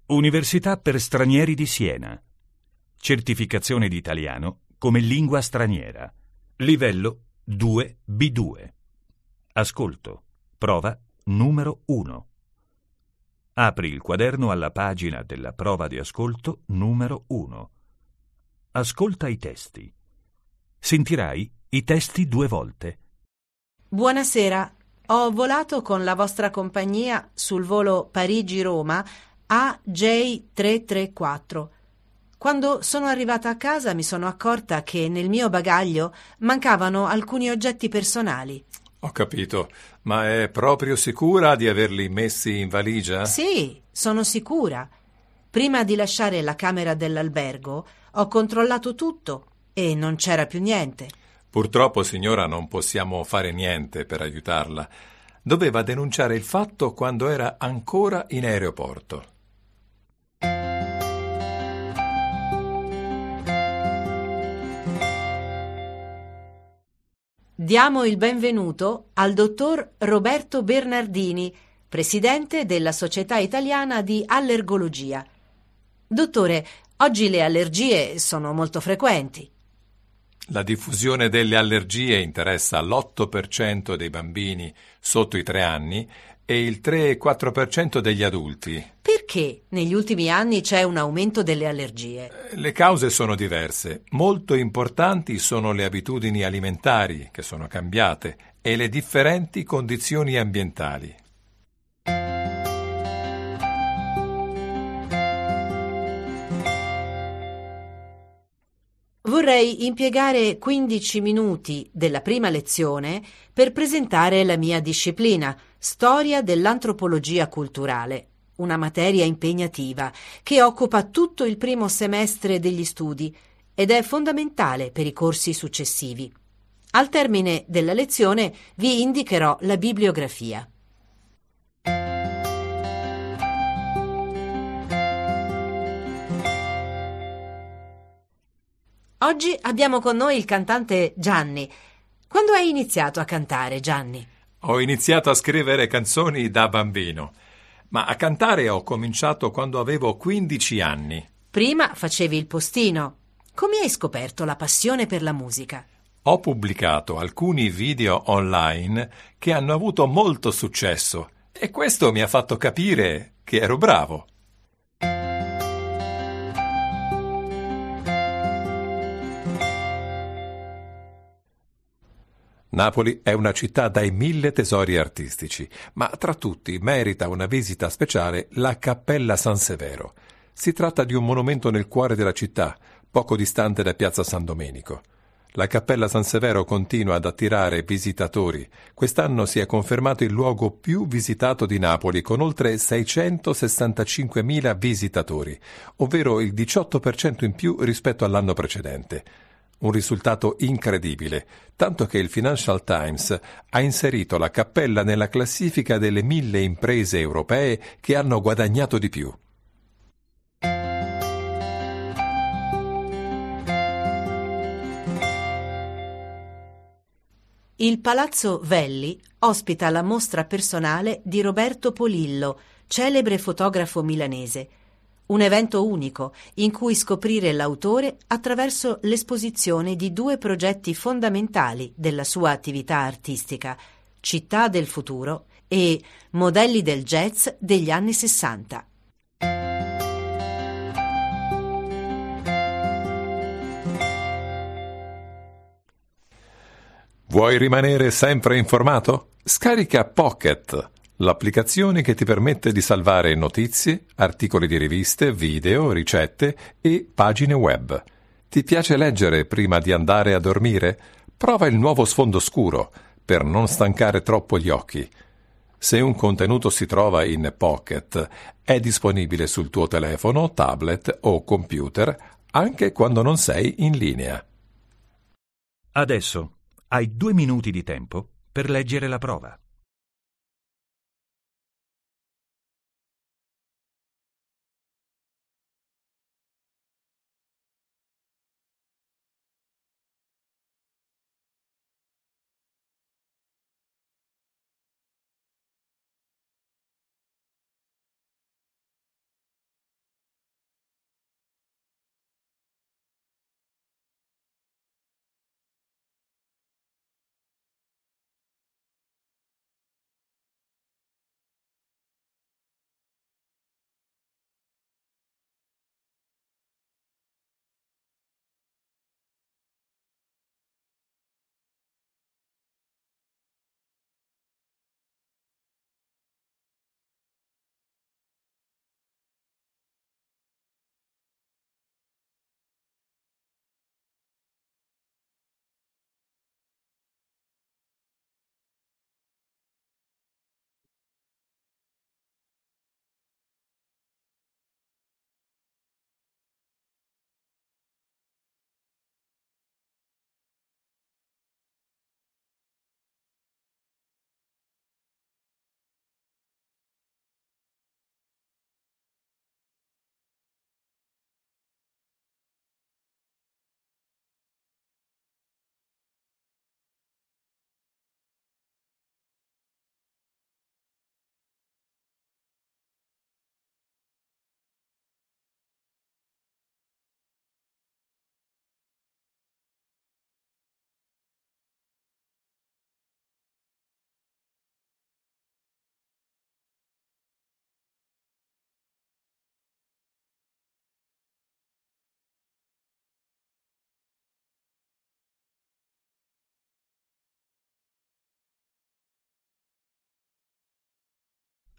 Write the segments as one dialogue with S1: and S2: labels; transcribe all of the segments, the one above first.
S1: Università per stranieri di Siena. Certificazione di italiano come lingua straniera. Livello 2B2. Ascolto. Prova numero 1. Apri il quaderno alla pagina della prova di ascolto numero 1. Ascolta i testi. Sentirai i testi 2 volte.
S2: Buonasera, ho volato con la vostra compagnia sul volo Parigi-Roma AJ334. Quando sono arrivata a casa mi sono accorta che nel mio bagaglio mancavano alcuni oggetti personali.
S3: Ho capito, ma è proprio sicura di averli messi in valigia?
S2: Sì, sono sicura. Prima di lasciare la camera dell'albergo ho controllato tutto e non c'era più niente.
S3: Purtroppo, signora, non possiamo fare niente per aiutarla. Doveva denunciare il fatto quando era ancora in aeroporto.
S2: Diamo il benvenuto al dottor Roberto Bernardini, presidente della Società Italiana di Allergologia. Dottore, oggi le allergie sono molto frequenti.
S3: La diffusione delle allergie interessa l'8% dei bambini sotto i 3 anni e il 3-4% degli adulti.
S2: Perché negli ultimi anni c'è un aumento delle allergie?
S3: Le cause sono diverse. Molto importanti sono le abitudini alimentari, che sono cambiate, e le differenti condizioni ambientali.
S2: Vorrei impiegare 15 minuti della prima lezione per presentare la mia disciplina, Storia dell'antropologia culturale, una materia impegnativa che occupa tutto il primo semestre degli studi ed è fondamentale per i corsi successivi. Al termine della lezione vi indicherò la bibliografia. Oggi abbiamo con noi il cantante Gianni. Quando hai iniziato a cantare, Gianni?
S3: Ho iniziato a scrivere canzoni da bambino, ma a cantare ho cominciato quando avevo 15 anni.
S2: Prima facevi il postino. Come hai scoperto la passione per la musica?
S3: Ho pubblicato alcuni video online che hanno avuto molto successo e questo mi ha fatto capire che ero bravo. Napoli è una città dai 1000 tesori artistici, ma tra tutti merita una visita speciale la Cappella San Severo. Si tratta di un monumento nel cuore della città, poco distante da Piazza San Domenico. La Cappella San Severo continua ad attirare visitatori. Quest'anno si è confermato il luogo più visitato di Napoli, con oltre 665.000 visitatori, ovvero il 18% in più rispetto all'anno precedente. Un risultato incredibile, tanto che il Financial Times ha inserito la cappella nella classifica delle 1000 imprese europee che hanno guadagnato di più.
S2: Il Palazzo Velli ospita la mostra personale di Roberto Polillo, celebre fotografo milanese. Un evento unico in cui scoprire l'autore attraverso l'esposizione di 2 progetti fondamentali della sua attività artistica, Città del futuro e Modelli del jazz degli anni 60.
S3: Vuoi rimanere sempre informato? Scarica Pocket, l'applicazione che ti permette di salvare notizie, articoli di riviste, video, ricette e pagine web. Ti piace leggere prima di andare a dormire? Prova il nuovo sfondo scuro per non stancare troppo gli occhi. Se un contenuto si trova in Pocket, è disponibile sul tuo telefono, tablet o computer anche quando non sei in linea.
S1: Adesso hai 2 minuti di tempo per leggere la prova.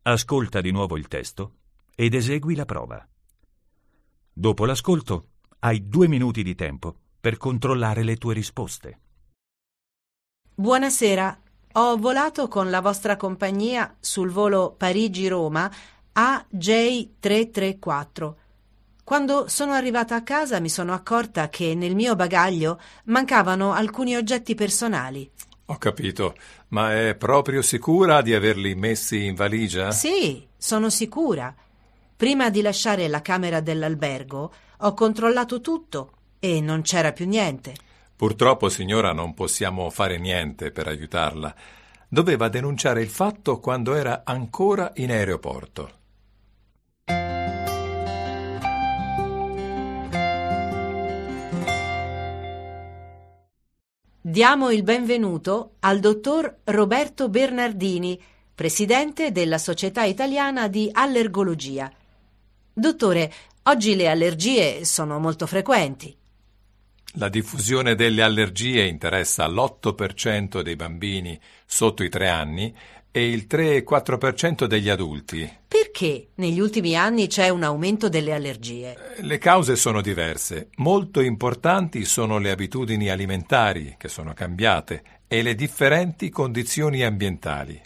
S1: Ascolta di nuovo il testo ed esegui la prova. Dopo l'ascolto, hai 2 minuti di tempo per controllare le tue risposte.
S2: Buonasera, ho volato con la vostra compagnia sul volo Parigi-Roma AJ334. Quando sono arrivata a casa mi sono accorta che nel mio bagaglio mancavano alcuni oggetti personali.
S3: Ho capito, ma è proprio sicura di averli messi in valigia?
S2: Sì, sono sicura. Prima di lasciare la camera dell'albergo ho controllato tutto e non c'era più niente.
S3: Purtroppo, signora, non possiamo fare niente per aiutarla. Doveva denunciare il fatto quando era ancora in aeroporto.
S2: Diamo il benvenuto al dottor Roberto Bernardini, presidente della Società Italiana di Allergologia. Dottore, oggi le allergie sono molto frequenti.
S3: La diffusione delle allergie interessa l'8% dei bambini sotto i 3 anni e il 3-4% degli adulti.
S2: Perché negli ultimi anni c'è un aumento delle allergie?
S3: Le cause sono diverse. Molto importanti sono le abitudini alimentari, che sono cambiate, e le differenti condizioni ambientali.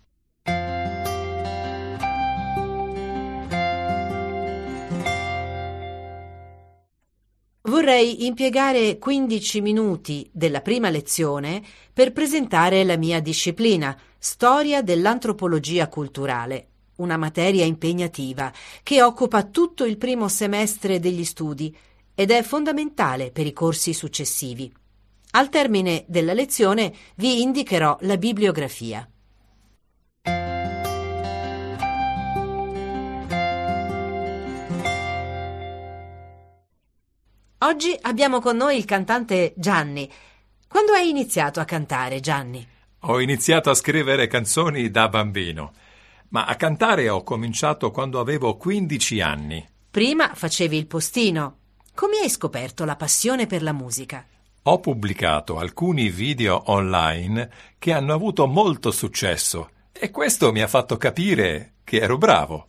S2: Vorrei impiegare 15 minuti della prima lezione per presentare la mia disciplina, Storia dell'antropologia culturale, una materia impegnativa che occupa tutto il primo semestre degli studi ed è fondamentale per i corsi successivi. Al termine della lezione vi indicherò la bibliografia. Oggi abbiamo con noi il cantante Gianni. Quando hai iniziato a cantare, Gianni?
S3: Ho iniziato a scrivere canzoni da bambino, ma a cantare ho cominciato quando avevo 15 anni.
S2: Prima facevi il postino. Come hai scoperto la passione per la musica?
S3: Ho pubblicato alcuni video online che hanno avuto molto successo e questo mi ha fatto capire che ero bravo.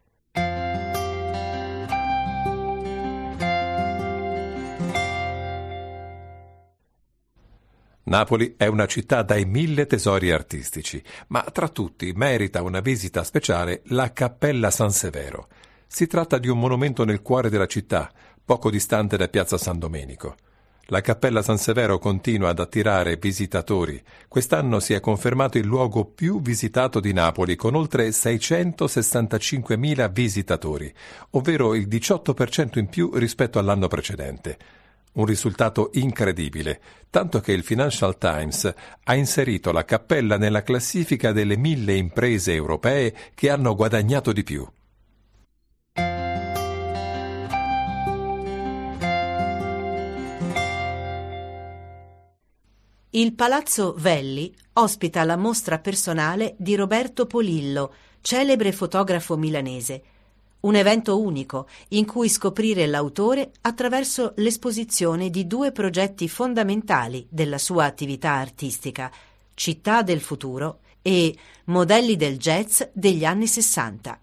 S3: Napoli è una città dai 1000 tesori artistici, ma tra tutti merita una visita speciale la Cappella San Severo. Si tratta di un monumento nel cuore della città, poco distante da Piazza San Domenico. La Cappella San Severo continua ad attirare visitatori. Quest'anno si è confermato il luogo più visitato di Napoli, con oltre 665.000 visitatori, ovvero il 18% in più rispetto all'anno precedente. Un risultato incredibile, tanto che il Financial Times ha inserito la cappella nella classifica delle 1000 imprese europee che hanno guadagnato di più.
S2: Il Palazzo Velli ospita la mostra personale di Roberto Polillo, celebre fotografo milanese. Un evento unico in cui scoprire l'autore attraverso l'esposizione di 2 progetti fondamentali della sua attività artistica, Città del futuro e Modelli del jazz degli anni 60.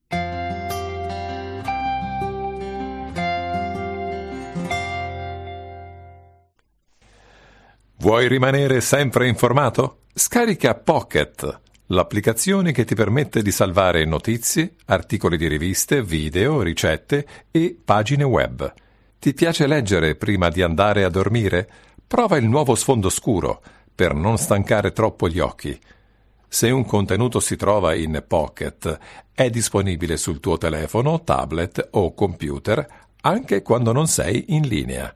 S3: Vuoi rimanere sempre informato? Scarica Pocket, l'applicazione che ti permette di salvare notizie, articoli di riviste, video, ricette e pagine web. Ti piace leggere prima di andare a dormire? Prova il nuovo sfondo scuro per non stancare troppo gli occhi. Se un contenuto si trova in Pocket, è disponibile sul tuo telefono, tablet o computer anche quando non sei in linea.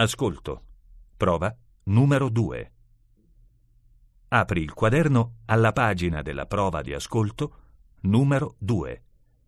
S1: Ascolto. Prova numero 2. Apri il quaderno alla pagina della prova di ascolto numero 2.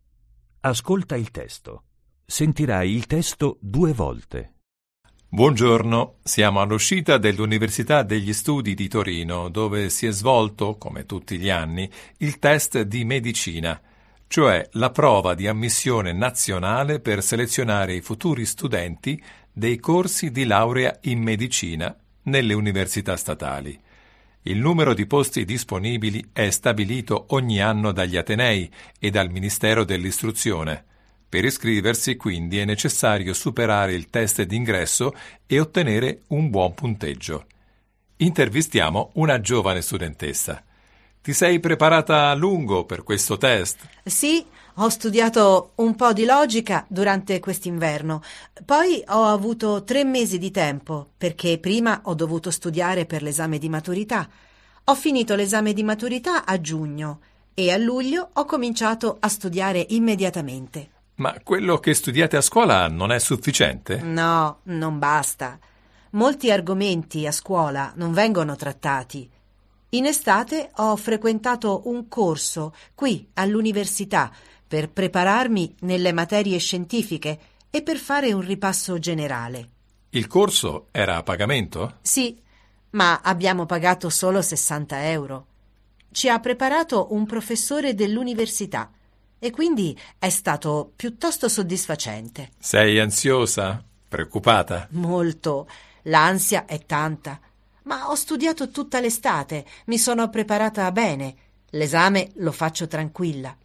S1: Ascolta il testo. Sentirai il testo 2 volte.
S3: Buongiorno, siamo all'uscita dell'Università degli Studi di Torino, dove si è svolto, come tutti gli anni, il test di medicina, cioè la prova di ammissione nazionale per selezionare i futuri studenti dei corsi di laurea in medicina nelle università statali. Il numero di posti disponibili è stabilito ogni anno dagli atenei e dal Ministero dell'Istruzione. Per iscriversi, quindi, è necessario superare il test d'ingresso e ottenere un buon punteggio. Intervistiamo una giovane studentessa. Ti sei preparata a lungo per questo test?
S2: Sì, ho studiato un po' di logica durante quest'inverno. Poi ho avuto 3 mesi di tempo, perché prima ho dovuto studiare per l'esame di maturità. Ho finito l'esame di maturità a giugno e a luglio ho cominciato a studiare immediatamente.
S3: Ma quello che studiate a scuola non è sufficiente?
S2: No, non basta. Molti argomenti a scuola non vengono trattati. In estate ho frequentato un corso qui all'università per prepararmi nelle materie scientifiche e per fare un ripasso generale.
S3: Il corso era a pagamento?
S2: Sì, ma abbiamo pagato solo 60 euro. Ci ha preparato un professore dell'università e quindi è stato piuttosto soddisfacente.
S3: Sei ansiosa? Preoccupata?
S2: Molto. L'ansia è tanta. Ma ho studiato tutta l'estate, mi sono preparata bene. L'esame lo faccio tranquilla.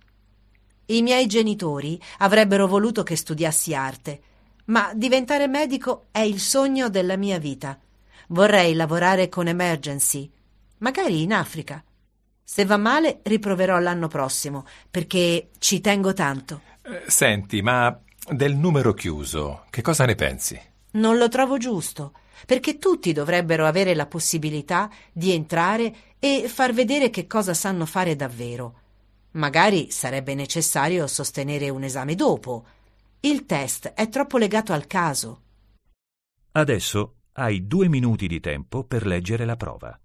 S2: I miei genitori avrebbero voluto che studiassi arte, ma diventare medico è il sogno della mia vita. Vorrei lavorare con Emergency, magari in Africa. Se va male riproverò l'anno prossimo, perché ci tengo tanto.
S3: Senti, ma del numero chiuso, che cosa ne pensi?
S2: Non lo trovo giusto, perché tutti dovrebbero avere la possibilità di entrare e far vedere che cosa sanno fare davvero. Magari sarebbe necessario sostenere un esame dopo. Il test è troppo legato al caso.
S1: Adesso hai 2 minuti di tempo per leggere la prova.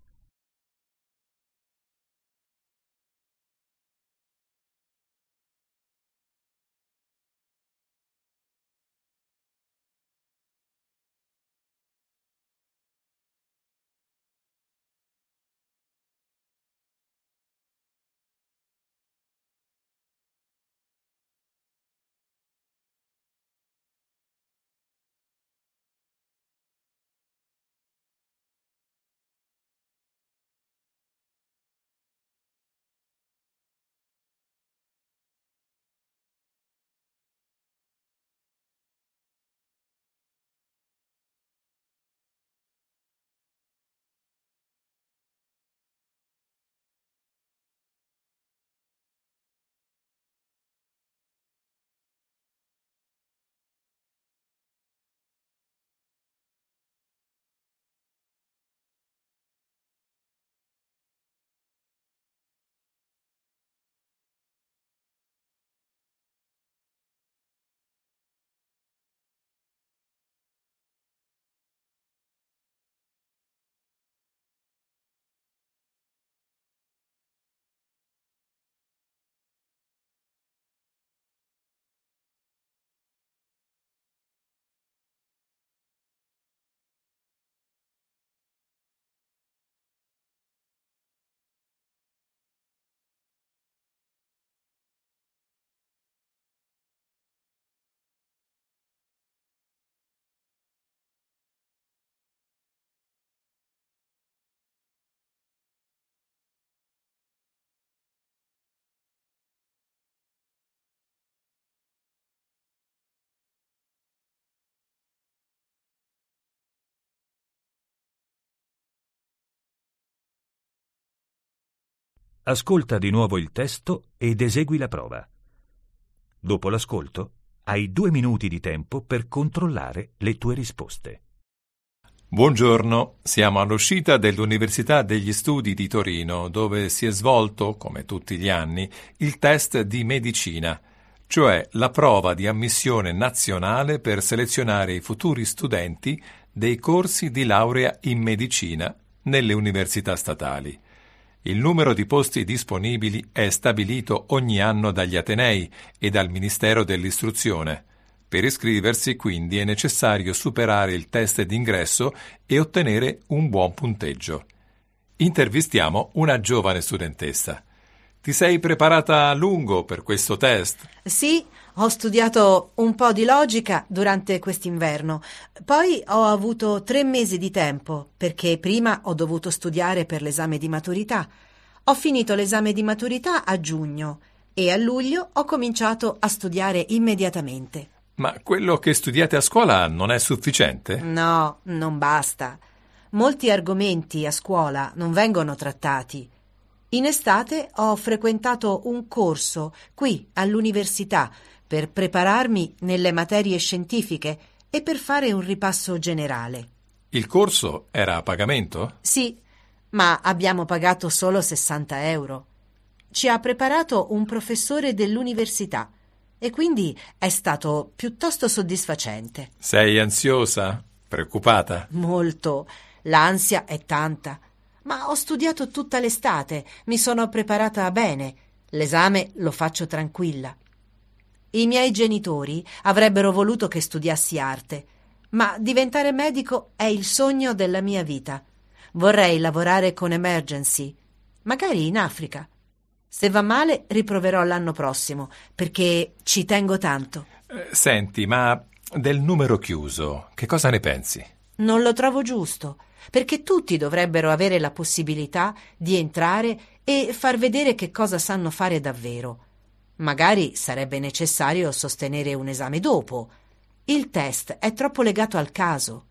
S1: Ascolta di nuovo il testo ed esegui la prova. Dopo l'ascolto, hai 2 minuti di tempo per controllare le tue risposte.
S3: Buongiorno, siamo all'uscita dell'Università degli Studi di Torino, dove si è svolto, come tutti gli anni, il test di medicina, cioè la prova di ammissione nazionale per selezionare i futuri studenti dei corsi di laurea in medicina nelle università statali. Il numero di posti disponibili è stabilito ogni anno dagli atenei e dal Ministero dell'Istruzione. Per iscriversi, quindi, è necessario superare il test d'ingresso e ottenere un buon punteggio. Intervistiamo una giovane studentessa. Ti sei preparata a lungo per questo test?
S2: Sì, ho studiato un po' di logica durante quest'inverno. Poi ho avuto 3 mesi di tempo, perché prima ho dovuto studiare per l'esame di maturità. Ho finito l'esame di maturità a giugno e a luglio ho cominciato a studiare immediatamente.
S3: Ma quello che studiate a scuola non è sufficiente?
S2: No, non basta. Molti argomenti a scuola non vengono trattati. In estate ho frequentato un corso qui all'università per prepararmi nelle materie scientifiche e per fare un ripasso generale.
S3: Il corso era a pagamento?
S2: Sì, ma abbiamo pagato solo 60 euro. Ci ha preparato un professore dell'università e quindi è stato piuttosto soddisfacente.
S3: Sei ansiosa? Preoccupata?
S2: Molto. L'ansia è tanta. Ma ho studiato tutta l'estate, mi sono preparata bene. L'esame lo faccio tranquilla. I miei genitori avrebbero voluto che studiassi arte, ma diventare medico è il sogno della mia vita. Vorrei lavorare con Emergency, magari in Africa. Se va male riproverò l'anno prossimo, perché ci tengo tanto.
S3: Senti, ma del numero chiuso, che cosa ne pensi?
S2: Non lo trovo giusto, perché tutti dovrebbero avere la possibilità di entrare e far vedere che cosa sanno fare davvero. Magari sarebbe necessario sostenere un esame dopo. Il test è troppo legato al caso.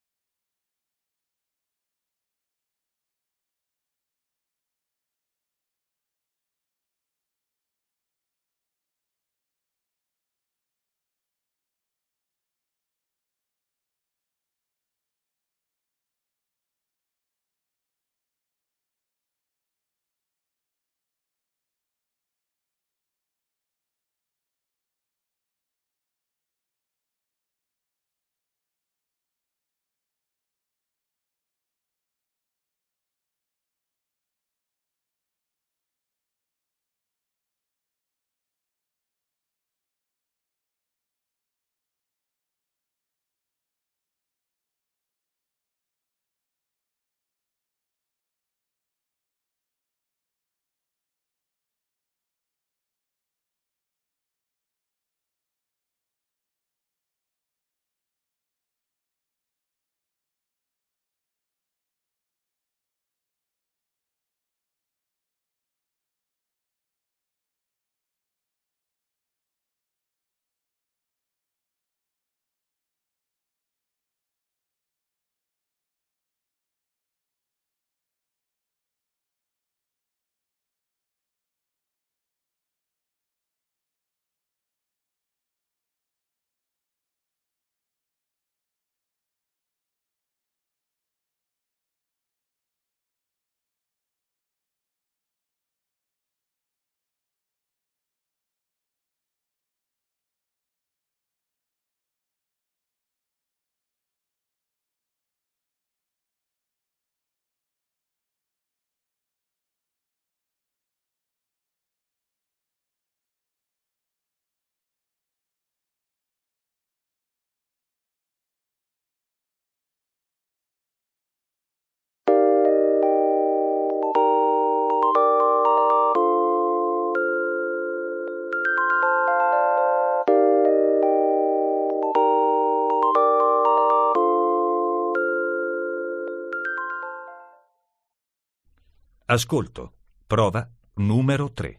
S1: Ascolto. Prova numero 3.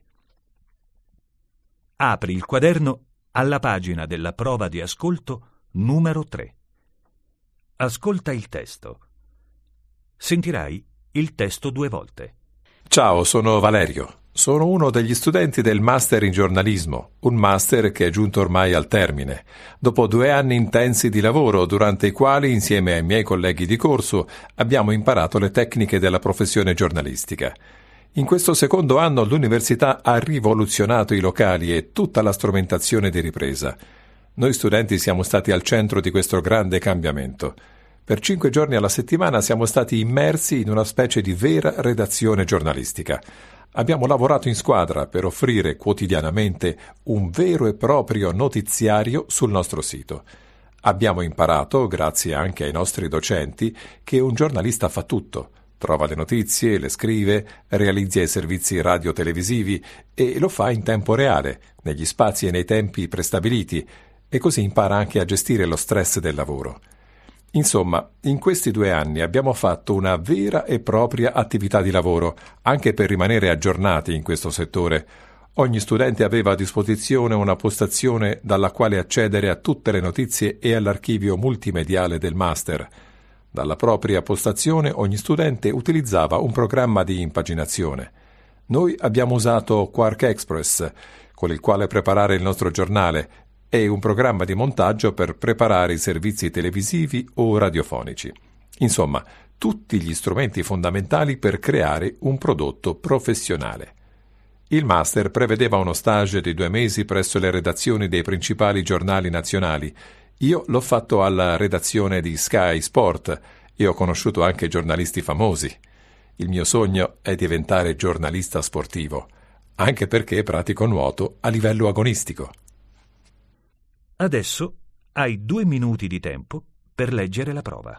S1: Apri il quaderno alla pagina della prova di ascolto numero 3. Ascolta il testo. Sentirai il testo 2 volte.
S3: Ciao, sono Valerio. Sono uno degli studenti del Master in giornalismo, un master che è giunto ormai al termine, dopo 2 anni intensi di lavoro durante i quali, insieme ai miei colleghi di corso, abbiamo imparato le tecniche della professione giornalistica. In questo secondo anno l'università ha rivoluzionato i locali e tutta la strumentazione di ripresa. Noi studenti siamo stati al centro di questo grande cambiamento. Per 5 giorni alla settimana siamo stati immersi in una specie di vera redazione giornalistica. Abbiamo lavorato in squadra per offrire quotidianamente un vero e proprio notiziario sul nostro sito. Abbiamo imparato, grazie anche ai nostri docenti, che un giornalista fa tutto. Trova le notizie, le scrive, realizza i servizi radio-televisivi e lo fa in tempo reale, negli spazi e nei tempi prestabiliti, e così impara anche a gestire lo stress del lavoro. Insomma, in questi 2 anni abbiamo fatto una vera e propria attività di lavoro, anche per rimanere aggiornati in questo settore. Ogni studente aveva a disposizione una postazione dalla quale accedere a tutte le notizie e all'archivio multimediale del master. Dalla propria postazione ogni studente utilizzava un programma di impaginazione. Noi abbiamo usato Quark Express, con il quale preparare il nostro giornale, e un programma di montaggio per preparare i servizi televisivi o radiofonici. Insomma, tutti gli strumenti fondamentali per creare un prodotto professionale. Il master prevedeva uno stage di 2 mesi presso le redazioni dei principali giornali nazionali. Io l'ho fatto alla redazione di Sky Sport e ho conosciuto anche giornalisti famosi. Il mio sogno è diventare giornalista sportivo, anche perché pratico nuoto a livello agonistico.
S1: Adesso hai 2 minuti di tempo per leggere la prova.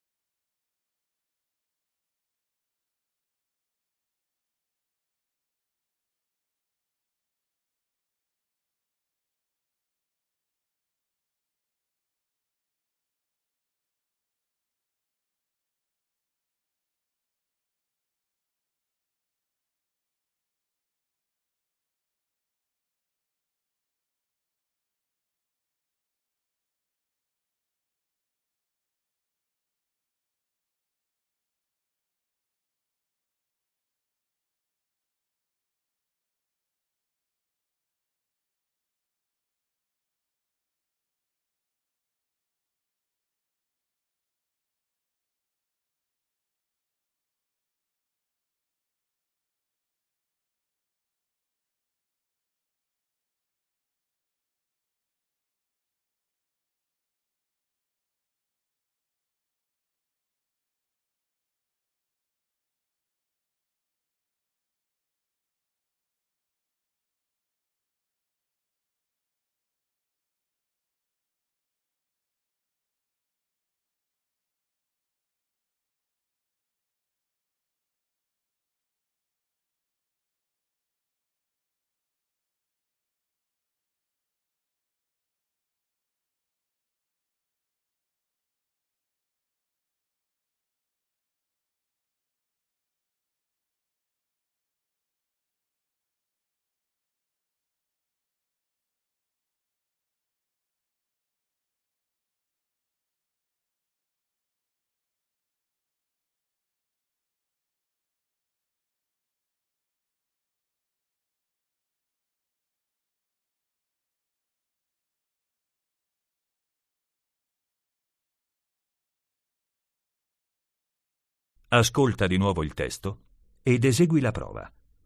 S1: Ascolta di nuovo il testo ed esegui la prova.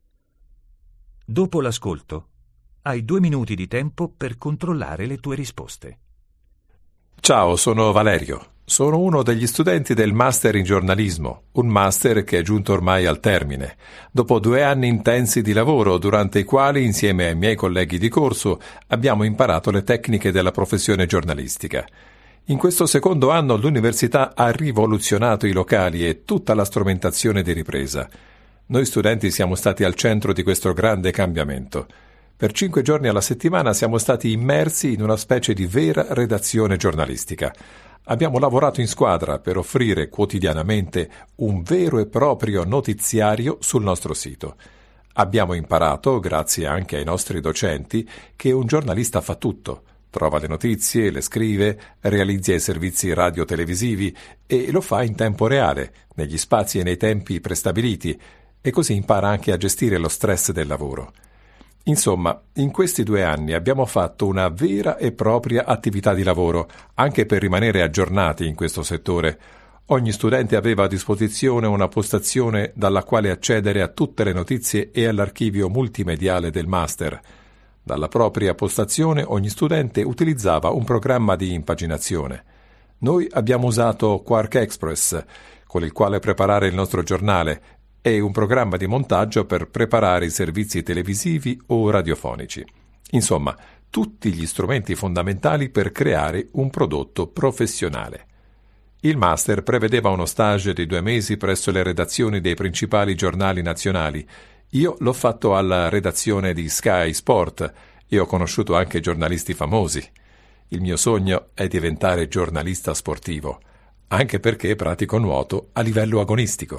S1: Dopo l'ascolto, hai 2 minuti di tempo per controllare le tue risposte.
S3: Ciao, sono Valerio. Sono uno degli studenti del Master in giornalismo, un master che è giunto ormai al termine, dopo 2 anni intensi di lavoro durante i quali, insieme ai miei colleghi di corso, abbiamo imparato le tecniche della professione giornalistica. In questo secondo anno l'università ha rivoluzionato i locali e tutta la strumentazione di ripresa. Noi studenti siamo stati al centro di questo grande cambiamento. Per 5 giorni alla settimana siamo stati immersi in una specie di vera redazione giornalistica. Abbiamo lavorato in squadra per offrire quotidianamente un vero e proprio notiziario sul nostro sito. Abbiamo imparato, grazie anche ai nostri docenti, che un giornalista fa tutto. Trova le notizie, le scrive, realizza i servizi radio-televisivi e lo fa in tempo reale, negli spazi e nei tempi prestabiliti, e così impara anche a gestire lo stress del lavoro. Insomma, in questi 2 anni abbiamo fatto una vera e propria attività di lavoro, anche per rimanere aggiornati in questo settore. Ogni studente aveva a disposizione una postazione dalla quale accedere a tutte le notizie e all'archivio multimediale del master. Dalla propria postazione ogni studente utilizzava un programma di impaginazione. Noi abbiamo usato Quark Express, con il quale preparare il nostro giornale, e un programma di montaggio per preparare i servizi televisivi o radiofonici. Insomma, tutti gli strumenti fondamentali per creare un prodotto professionale. Il master prevedeva uno stage di 2 mesi presso le redazioni dei principali giornali nazionali. Io l'ho fatto alla redazione di Sky Sport e ho conosciuto anche giornalisti famosi. Il mio sogno è diventare giornalista sportivo, anche perché pratico nuoto a livello agonistico.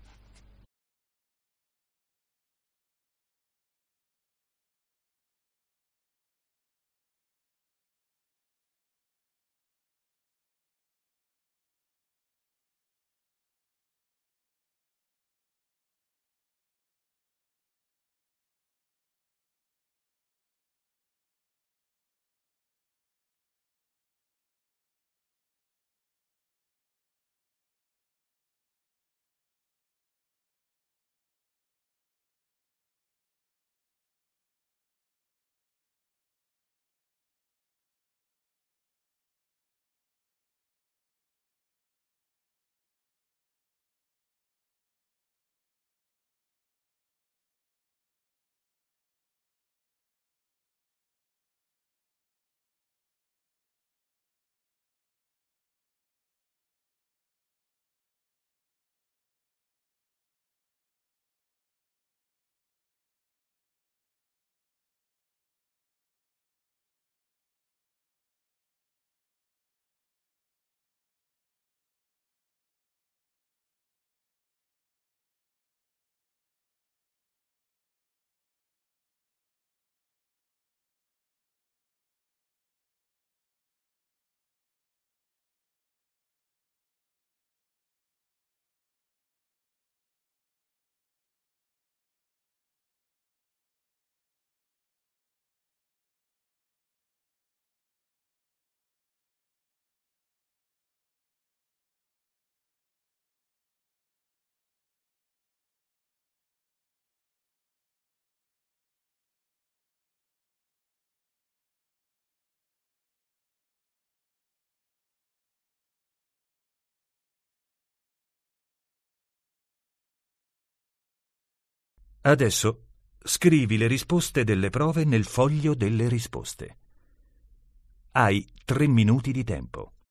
S1: Adesso scrivi le risposte delle prove nel foglio delle risposte. Hai 3 minuti di tempo.